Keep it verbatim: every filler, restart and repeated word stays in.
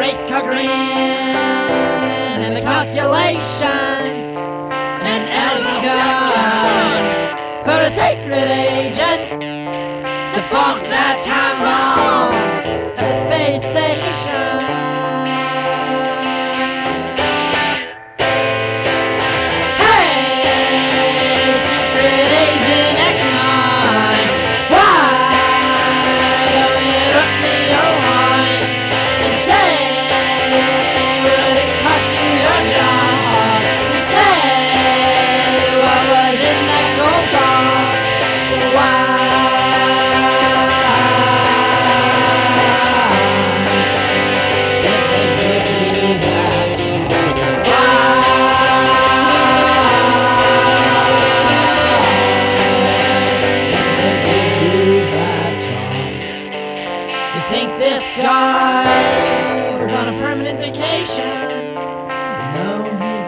race car grin and the calculations, an elegant gun for a sacred agent to fork that time bomb at the space station. Hey, secret agent X nine, why don't you hook me a line and say, would it cost you your job to say what was in that gold box? So why? You think this guy was on a permanent vacation? No,